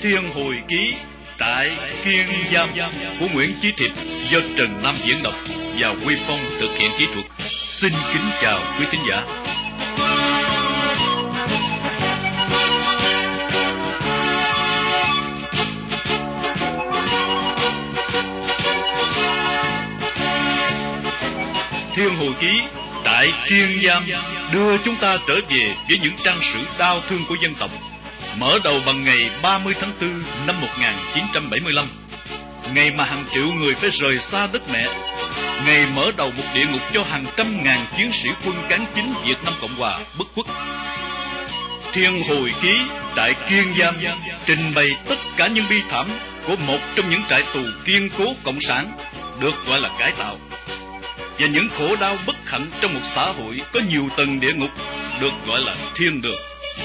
Thiên Hồi Ký tại Kiên Giam của Nguyễn Chí Thiệp do Trần Nam diễn đọc và Quy Phong thực hiện kỹ thuật. Xin kính chào quý thính giả. Thiên Hồi Ký tại Kiên Giam đưa chúng ta trở về với những trang sử đau thương của dân tộc, mở đầu bằng ngày 30 tháng 4 năm 1975, ngày mà hàng triệu người phải rời xa đất mẹ, ngày mở đầu một địa ngục cho hàng trăm ngàn chiến sĩ quân cán chính Việt Nam Cộng Hòa bất khuất. Thiên Hồi Ký tại Kiên Giam trình bày tất cả những bi thảm của một trong những trại tù kiên cố cộng sản được gọi là cải tạo, và những khổ đau bất hạnh trong một xã hội có nhiều tầng địa ngục được gọi là thiên đường.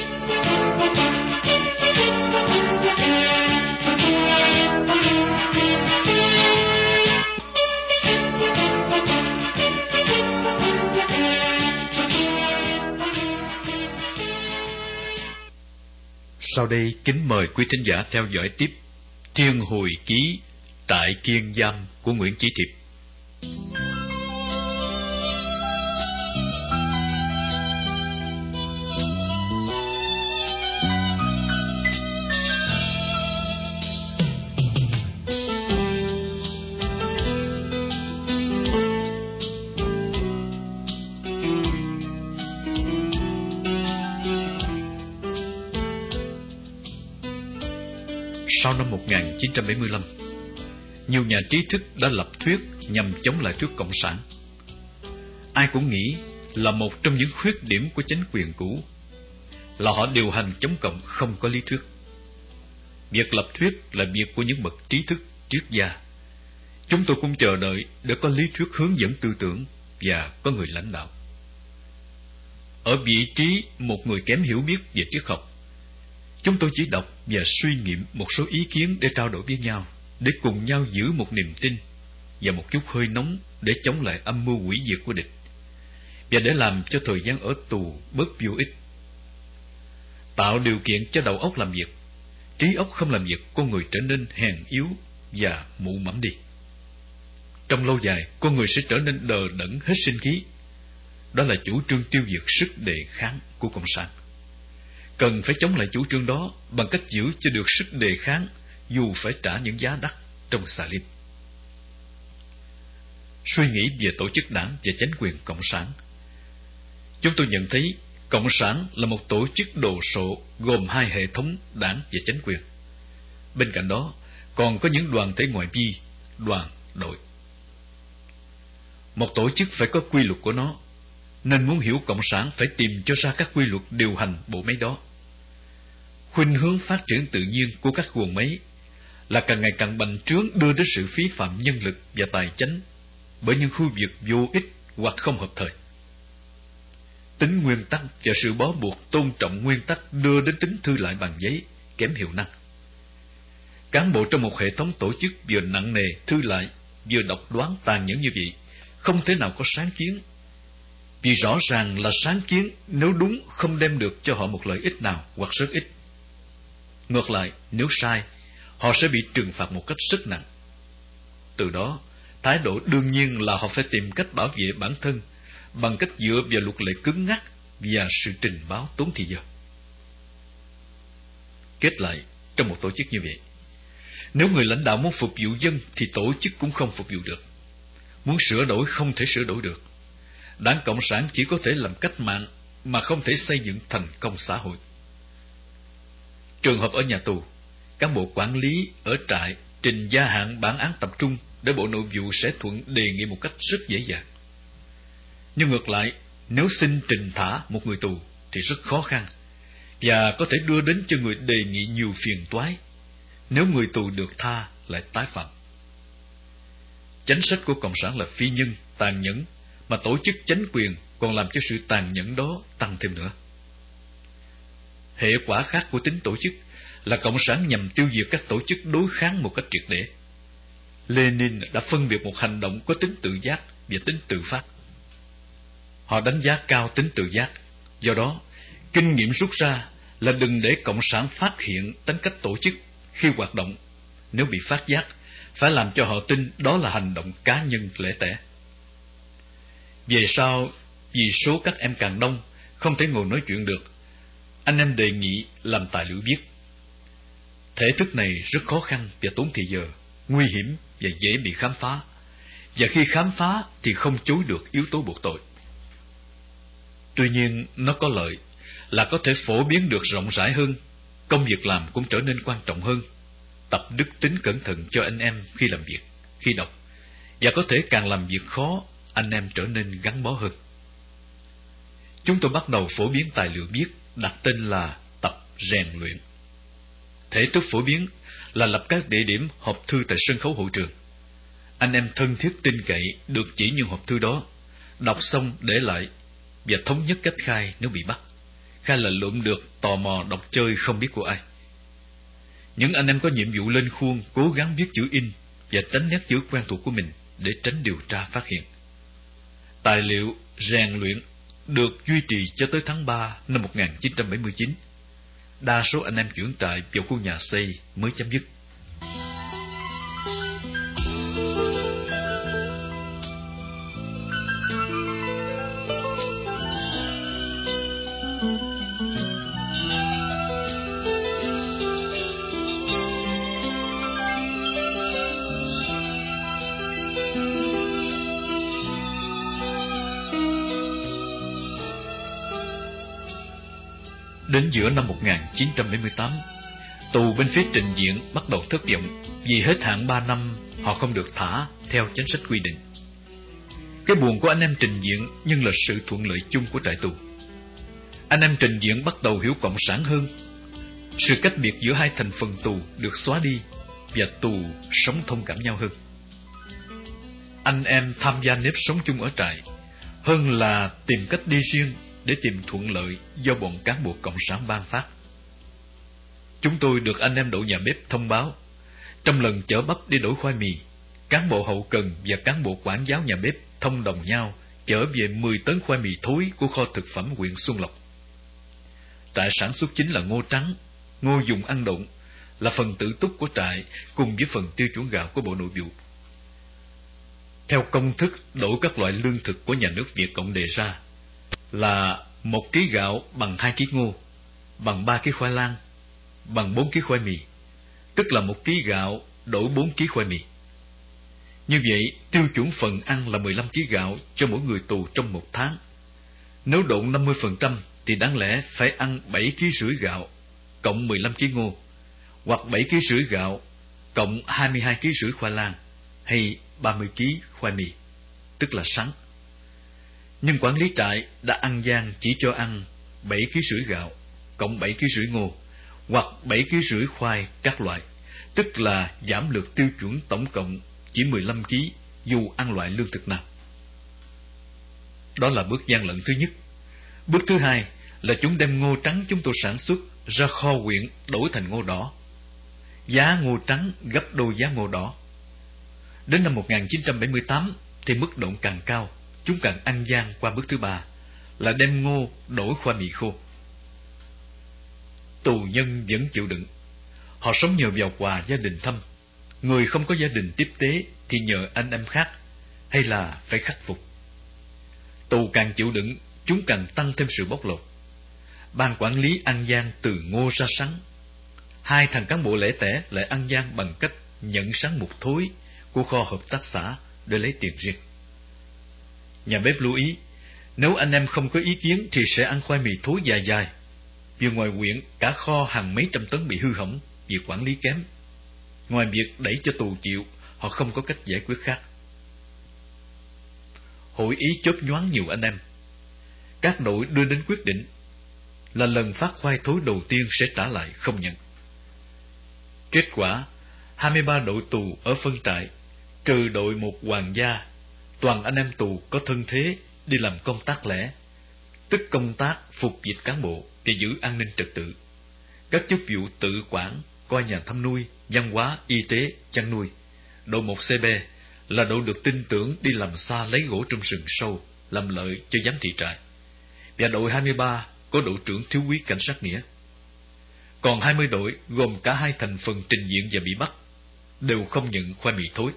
Sau đây kính mời quý thính giả theo dõi tiếp Thiên Hồi Ký tại Kiên Giam của Nguyễn Chí Thiệp. Sau năm 1975, nhiều nhà trí thức đã lập thuyết nhằm chống lại thuyết cộng sản. Ai cũng nghĩ là một trong những khuyết điểm của chính quyền cũ là họ điều hành chống cộng không có lý thuyết. Việc lập thuyết là việc của những bậc trí thức, triết gia. Chúng tôi cũng chờ đợi để có lý thuyết hướng dẫn tư tưởng và có người lãnh đạo. Ở vị trí một người kém hiểu biết về triết học, chúng tôi chỉ đọc và suy nghiệm một số ý kiến để trao đổi với nhau, để cùng nhau giữ một niềm tin và một chút hơi nóng để chống lại âm mưu hủy diệt của địch, và để làm cho thời gian ở tù bớt vô ích. Tạo điều kiện cho đầu óc làm việc, trí óc không làm việc, con người trở nên hèn yếu và mụ mẫm đi. Trong lâu dài, con người sẽ trở nên đờ đẫn hết sinh khí. Đó là chủ trương tiêu diệt sức đề kháng của Cộng sản. Cần phải chống lại chủ trương đó bằng cách giữ cho được sức đề kháng, dù phải trả những giá đắt trong xà lim. Suy nghĩ về tổ chức đảng và chính quyền cộng sản, chúng tôi nhận thấy cộng sản là một tổ chức đồ sộ gồm hai hệ thống đảng và chính quyền. Bên cạnh đó còn có những đoàn thể ngoại vi, đoàn, đội. Một tổ chức phải có quy luật của nó, nên muốn hiểu cộng sản phải tìm cho ra các quy luật điều hành bộ máy đó. Khuynh hướng phát triển tự nhiên của các guồng máy là càng ngày càng bành trướng, đưa đến sự phí phạm nhân lực và tài chánh bởi những khu việc vô ích hoặc không hợp thời. Tính nguyên tắc và sự bó buộc tôn trọng nguyên tắc đưa đến tính thư lại bằng giấy kém hiệu năng. Cán bộ trong một hệ thống tổ chức vừa nặng nề thư lại, vừa độc đoán tàn nhẫn như vậy, không thể nào có sáng kiến. Vì rõ ràng là sáng kiến nếu đúng không đem được cho họ một lợi ích nào hoặc rất ít. Ngược lại, nếu sai, họ sẽ bị trừng phạt một cách rất nặng. Từ đó, thái độ đương nhiên là họ phải tìm cách bảo vệ bản thân bằng cách dựa vào luật lệ cứng ngắc và sự trình báo tốn thời giờ. Kết lại, trong một tổ chức như vậy, nếu người lãnh đạo muốn phục vụ dân thì tổ chức cũng không phục vụ được. Muốn sửa đổi không thể sửa đổi được. Đảng Cộng sản chỉ có thể làm cách mạng mà không thể xây dựng thành công xã hội. Trường hợp ở nhà tù, cán bộ quản lý ở trại trình gia hạn bản án tập trung để Bộ Nội vụ sẽ thuận đề nghị một cách rất dễ dàng. Nhưng ngược lại, nếu xin trình thả một người tù thì rất khó khăn và có thể đưa đến cho người đề nghị nhiều phiền toái nếu người tù được tha lại tái phạm. Chính sách của Cộng sản là phi nhân, tàn nhẫn, mà tổ chức chính quyền còn làm cho sự tàn nhẫn đó tăng thêm nữa. Hệ quả khác của tính tổ chức là Cộng sản nhằm tiêu diệt các tổ chức đối kháng một cách triệt để. Lenin đã phân biệt một hành động có tính tự giác và tính tự phát. Họ đánh giá cao tính tự giác, do đó kinh nghiệm rút ra là đừng để Cộng sản phát hiện tính cách tổ chức khi hoạt động, nếu bị phát giác, phải làm cho họ tin đó là hành động cá nhân lẻ tẻ. Về sau, vì số các em càng đông, không thể ngồi nói chuyện được, anh em đề nghị làm tài liệu viết. Thể thức này rất khó khăn và tốn thời giờ, nguy hiểm và dễ bị khám phá. Và khi khám phá thì không chối được yếu tố buộc tội. Tuy nhiên, nó có lợi là có thể phổ biến được rộng rãi hơn, công việc làm cũng trở nên quan trọng hơn, tập đức tính cẩn thận cho anh em khi làm việc, khi đọc, và có thể càng làm việc khó, anh em trở nên gắn bó hơn. Chúng tôi bắt đầu phổ biến tài liệu viết, đặt tên là tập rèn luyện. Thể thức phổ biến là lập các địa điểm hộp thư tại sân khấu hội trường. Anh em thân thiết tin cậy được chỉ những hộp thư đó, đọc xong để lại, và thống nhất cách khai nếu bị bắt. Khai là lượm được, tò mò đọc chơi không biết của ai. Những anh em có nhiệm vụ lên khuôn cố gắng viết chữ in và tránh nét chữ quen thuộc của mình để tránh điều tra phát hiện. Tài liệu rèn luyện được duy trì cho tới tháng 3 năm 1979. Đa số anh em chuyển trại vào khu nhà xây mới chấm dứt. Đến giữa năm 1978, tù bên phía Trình Diện bắt đầu thất vọng vì hết hạn 3 năm họ không được thả theo chính sách quy định. Cái buồn của anh em Trình Diện nhưng là sự thuận lợi chung của trại tù. Anh em Trình Diện bắt đầu hiểu cộng sản hơn. Sự cách biệt giữa hai thành phần tù được xóa đi và tù sống thông cảm nhau hơn. Anh em tham gia nếp sống chung ở trại hơn là tìm cách đi riêng để tìm thuận lợi do bọn cán bộ cộng sản ban phát. Chúng tôi được anh em đội nhà bếp thông báo, trong lần chở bắp đi đổi khoai mì, cán bộ hậu cần và cán bộ quản giáo nhà bếp thông đồng nhau chở về 10 tấn khoai mì thối của kho thực phẩm huyện Xuân Lộc. Trại sản xuất chính là ngô trắng, ngô dùng ăn độn, là phần tự túc của trại cùng với phần tiêu chuẩn gạo của Bộ Nội vụ. Theo công thức đổi các loại lương thực của nhà nước Việt Cộng đề ra là 1 ký gạo bằng 2 ký ngô, bằng 3 ký khoai lang, bằng 4 ký khoai mì, tức là 1 ký gạo đổi 4 ký khoai mì. Như vậy, tiêu chuẩn phần ăn là 15 ký gạo cho mỗi người tù trong 1 tháng. Nếu độn 50% thì đáng lẽ phải ăn 7 ký rưỡi gạo cộng 15 ký ngô, hoặc 7 ký rưỡi gạo cộng 22 ký rưỡi khoai lang, hay 30 ký khoai mì, tức là sắn. Nhưng quản lý trại đã ăn gian chỉ cho ăn 7 ký rưỡi gạo cộng 7 ký rưỡi ngô, hoặc 7 ký rưỡi khoai các loại, tức là giảm lược tiêu chuẩn tổng cộng chỉ 15 ký dù ăn loại lương thực nào. Đó là bước gian lận thứ nhất. Bước thứ hai là chúng đem ngô trắng chúng tôi sản xuất ra kho huyện đổi thành ngô đỏ. Giá ngô trắng gấp đôi giá ngô đỏ. Đến năm 1978 thì mức độn càng cao, chúng càng ăn gian qua bước thứ ba là đem ngô đổi khoai mì khô. Tù nhân vẫn chịu đựng. Họ sống nhờ vào quà gia đình thăm. Người không có gia đình tiếp tế thì nhờ anh em khác, hay là phải khắc phục. Tù càng chịu đựng, chúng càng tăng thêm sự bóc lột. Ban quản lý ăn gian từ ngô ra sắn. 2 thằng cán bộ lẻ tẻ lại ăn gian bằng cách nhận sắn mục thối của kho hợp tác xã để lấy tiền riêng. Nhà bếp lưu ý, nếu anh em không có ý kiến thì sẽ ăn khoai mì thối dài dài. Vì ngoài huyện cả kho hàng mấy trăm tấn bị hư hỏng vì quản lý kém. Ngoài việc đẩy cho tù chịu, họ không có cách giải quyết khác. Hội ý chớp nhoáng nhiều anh em. Các đội đưa đến quyết định là lần phát khoai thối đầu tiên sẽ trả lại không nhận. Kết quả, 23 đội tù ở phân trại, trừ đội 1 hoàng gia, toàn anh em tù có thân thế đi làm công tác lẻ, tức công tác phục dịch cán bộ để giữ an ninh trật tự. Các chức vụ tự quản, coi nhà thăm nuôi, văn hóa, y tế, chăn nuôi. Đội 1 CB là đội được tin tưởng đi làm xa lấy gỗ trong rừng sâu, làm lợi cho giám thị trại. Và đội 23 có đội trưởng thiếu úy cảnh sát Nghĩa. Còn 20 đội gồm cả hai thành phần trình diện và bị bắt đều không nhận khoai mì thối.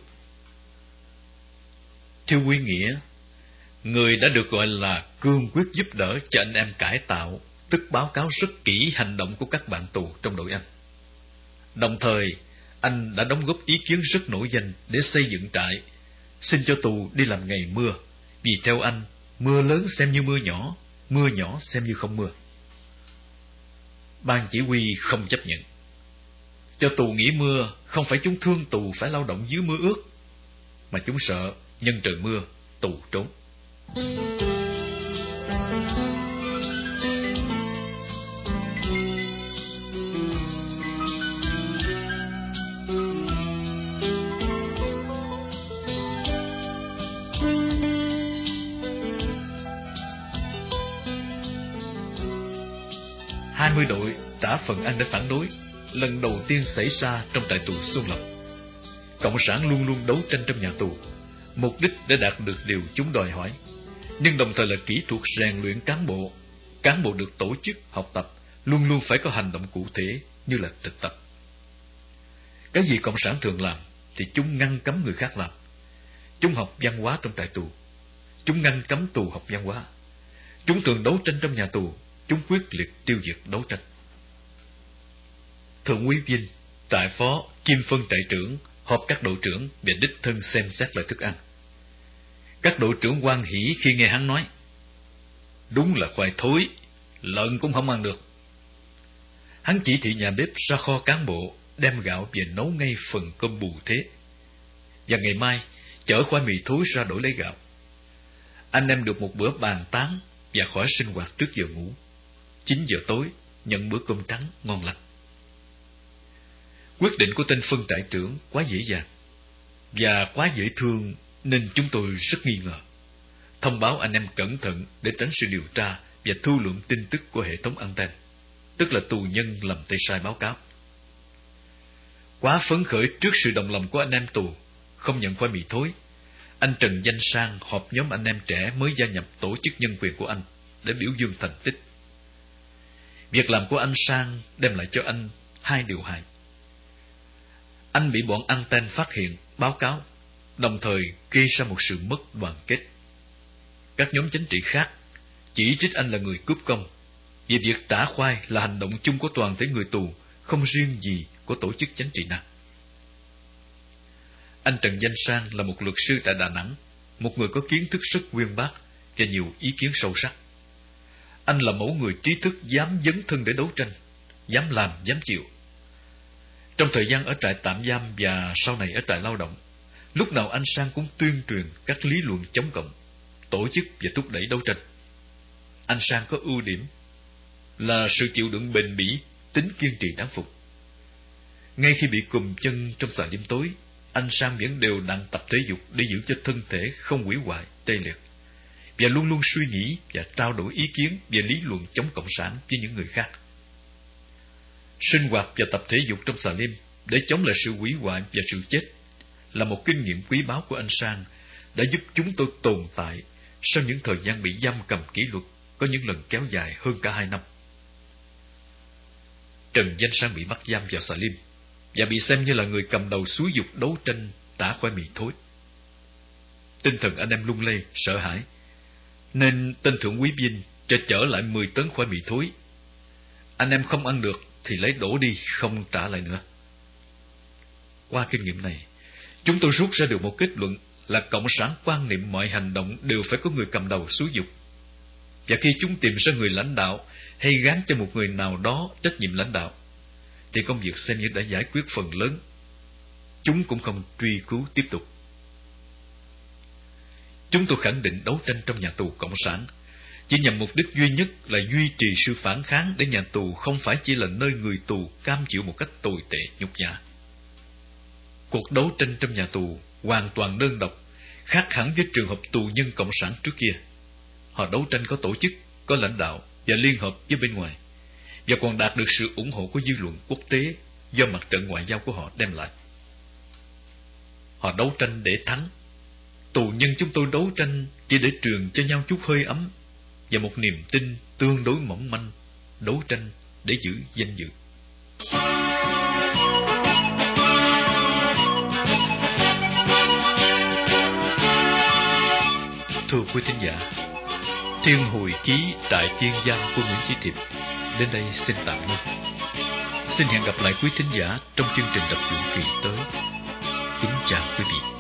Thưa quý nghĩa, người đã được gọi là cương quyết giúp đỡ cho anh em cải tạo, tức báo cáo rất kỹ hành động của các bạn tù trong đội anh. Đồng thời, anh đã đóng góp ý kiến rất nổi danh để xây dựng trại, xin cho tù đi làm ngày mưa, vì theo anh, mưa lớn xem như mưa nhỏ xem như không mưa. Ban chỉ huy không chấp nhận. Cho tù nghỉ mưa không phải chúng thương tù phải lao động dưới mưa ướt, mà chúng sợ nhân trời mưa, tù trốn. Hai mươi đội trả phần ăn để phản đối, lần đầu tiên xảy ra trong trại tù Xuân Lộc. Cộng sản luôn luôn đấu tranh trong nhà tù, mục đích để đạt được điều chúng đòi hỏi, nhưng đồng thời là kỹ thuật rèn luyện cán bộ. Cán bộ được tổ chức học tập luôn luôn phải có hành động cụ thể như là thực tập. Cái gì cộng sản thường làm thì chúng ngăn cấm người khác làm. Chúng học văn hóa trong trại tù, chúng ngăn cấm tù học văn hóa. Chúng thường đấu tranh trong nhà tù, chúng quyết liệt tiêu diệt đấu tranh. Thượng úy Vinh, trại phó, kiêm phân trại trưởng họp các đội trưởng và đích thân xem xét lại thức ăn. Các đội trưởng hoan hỉ khi nghe hắn nói: đúng là khoai thối, lợn cũng không ăn được. Hắn chỉ thị nhà bếp ra kho cán bộ đem gạo về nấu ngay phần cơm bù thế, và ngày mai chở khoai mì thối ra đổi lấy gạo. Anh em được một bữa bàn tán và khỏi sinh hoạt trước giờ ngủ. 9 giờ tối nhận bữa cơm trắng ngon lành. Quyết định của tên phân trại trưởng quá dễ dàng và quá dễ thương, nên chúng tôi rất nghi ngờ. Thông báo anh em cẩn thận để tránh sự điều tra và thu lượm tin tức của hệ thống anten, tức là tù nhân lầm tay sai báo cáo. Quá phấn khởi trước sự đồng lòng của anh em tù không nhận khoai mì thối, anh Trần Danh Sang họp nhóm anh em trẻ mới gia nhập tổ chức nhân quyền của anh để biểu dương thành tích. Việc làm của anh Sang đem lại cho anh 2 điều hại. Anh bị bọn anten phát hiện, báo cáo, đồng thời gây ra một sự mất đoàn kết. Các nhóm chính trị khác chỉ trích anh là người cướp công, vì việc trả khoai là hành động chung của toàn thể người tù, không riêng gì của tổ chức chính trị nào. Anh Trần Danh Sang là một luật sư tại Đà Nẵng, một người có kiến thức rất uyên bác và nhiều ý kiến sâu sắc. Anh là mẫu người trí thức dám dấn thân để đấu tranh, dám làm, dám chịu. Trong thời gian ở trại tạm giam và sau này ở trại lao động, lúc nào anh Sang cũng tuyên truyền các lý luận chống cộng, tổ chức và thúc đẩy đấu tranh. Anh Sang có ưu điểm là sự chịu đựng bền bỉ, tính kiên trì đáng phục. Ngay khi bị cùm chân trong xà lim tối, anh Sang vẫn đều đặn tập thể dục để giữ cho thân thể không hủy hoại, tê liệt, và luôn luôn suy nghĩ và trao đổi ý kiến về lý luận chống cộng sản với những người khác. Sinh hoạt và tập thể dục trong xà lim để chống lại sự hủy hoại và sự chết là một kinh nghiệm quý báu của anh Sang, đã giúp chúng tôi tồn tại sau những thời gian bị giam cầm kỷ luật, có những lần kéo dài hơn cả 2 năm. Trần Danh Sang bị bắt giam vào xà lim và bị xem như là người cầm đầu xúi giục đấu tranh tả khoai mì thối. Tinh thần anh em lung lay, sợ hãi, nên tên thượng úy Vinh cho chở lại 10 tấn khoai mì thối. Anh em không ăn được thì lấy đổ đi, không trả lại nữa. Qua kinh nghiệm này, chúng tôi rút ra được một kết luận là cộng sản quan niệm mọi hành động đều phải có người cầm đầu xúi giục. Và khi chúng tìm ra người lãnh đạo hay gán cho một người nào đó trách nhiệm lãnh đạo, thì công việc xem như đã giải quyết phần lớn. Chúng cũng không truy cứu tiếp tục. Chúng tôi khẳng định đấu tranh trong nhà tù cộng sản chỉ nhằm mục đích duy nhất là duy trì sự phản kháng, để nhà tù không phải chỉ là nơi người tù cam chịu một cách tồi tệ, nhục nhã. Cuộc đấu tranh trong nhà tù hoàn toàn đơn độc, khác hẳn với trường hợp tù nhân cộng sản trước kia. Họ đấu tranh có tổ chức, có lãnh đạo và liên hợp với bên ngoài, và còn đạt được sự ủng hộ của dư luận quốc tế do mặt trận ngoại giao của họ đem lại. Họ đấu tranh để thắng. Tù nhân chúng tôi đấu tranh chỉ để truyền cho nhau chút hơi ấm và một niềm tin tương đối mỏng manh, đấu tranh để giữ danh dự. Thưa quý thính giả, Thiên Hồi Ký Đại Tiên Giang của Nguyễn Chí Thiệp đến đây xin tạm ngưng. Xin hẹn gặp lại quý thính giả trong chương trình đọc truyện kỳ tới. Kính chào quý vị.